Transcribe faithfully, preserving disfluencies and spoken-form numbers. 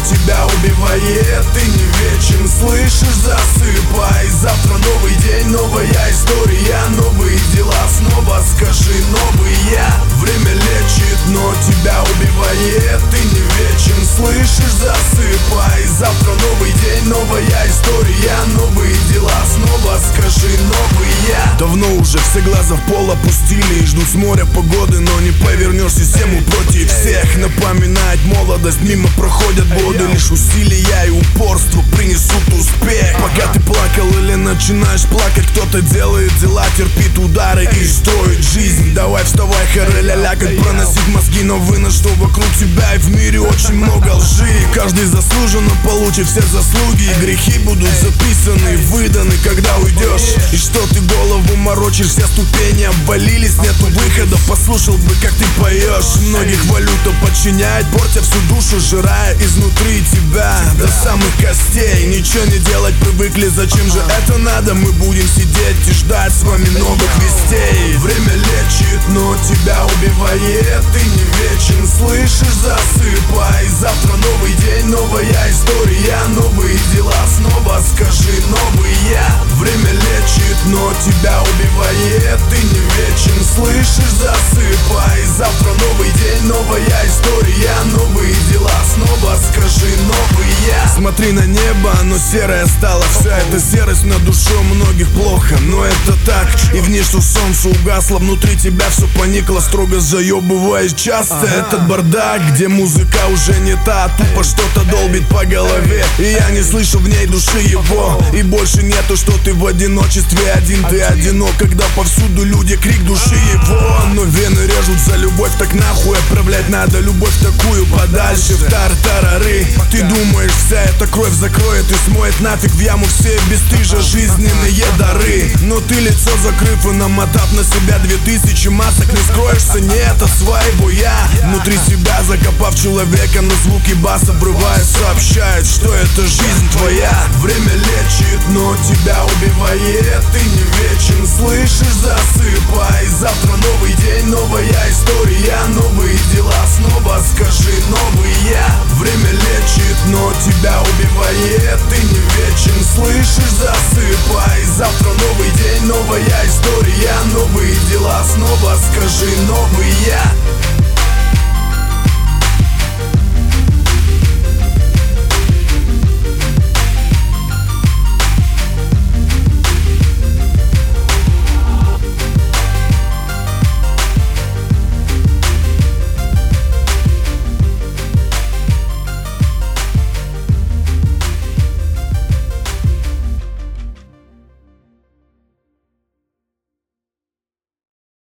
тебя убивает. Ты не вечен, слышишь, засыпай. Завтра новый день, новая история, новые дела, снова скажи новые. Время лечит, но тебя убивает. Ты не вечен, слышишь, засыпай. Завтра новый день, новая история, новые дела, снова скажи новые. Давно уже все глаза в пол опустили и ждут с моря погоды, но не повернешь систему против всех. Напоминает молодость, мимо проходят годы. Лишь усилия и упорство принесут успех. Пока ты плакал или начинаешь плакать, кто-то делает дела, терпит удары и строит жизнь. Давай вставай, харе-ля-ля, как проносить мозги, но вынос, что вокруг тебя и в мире очень много лжи. Каждый заслуженно получит все заслуги, и грехи будут записаны, выданы, когда уйдешь. И что ты голову морочишь, все ступени обвалились, нету выхода, послушал бы, как ты поешь. Многих валюта подчиняет, портя всю душу, жирая изнутри тебя до самых костей. Ничего не делать привыкли, зачем же это надо? Мы будем сидеть и ждать с вами новых вестей. Время лечит, но тебя убивает. Ты не вечен, слышишь, засыпай. Завтра новый день, новая история, новые дела, снова скажи новые. Время лечит, но тебя убивает. Ты не вечен, слышишь, засыпай. Завтра новый день, новая история, новые дела, снова скажи новые. Смотри на небо, оно серое стало. Вся эта серость на душе у многих плохо, но это так. И в ней, что солнце угасло, внутри тебя все поникло. Строго заебываясь часто, ага. Этот бардак, где музыка уже не та, тупо что-то долбит по голове, и я не слышу в ней души его. И больше нету, что ты в одиночестве один. Ты одинок, когда повсюду люди, крик души его. Но вены режут за любовь, так нахуй отправлять надо любовь такую подальше в тартарары. Ты думаешь, вся эта кровь закроет и смоет нафиг в яму все бесстыжие жизненные дары. Но ты, лицо закрыв и намотав на себя две тысячи масок, не скроешься, нет, от своего я. Внутри себя закопав человека, на звуки баса врывая, сообщает, что это жизнь твоя. Время лечит, но тебя убивает. Ты не вечен, слышишь, засыпай. Завтра новый день, новая история, новые дела, снова скажи новые. Время лечит, но тебя убивает. Ты не вечен, слышишь, засыпай. Завтра новый день, новая история, новые дела, снова скажи новые.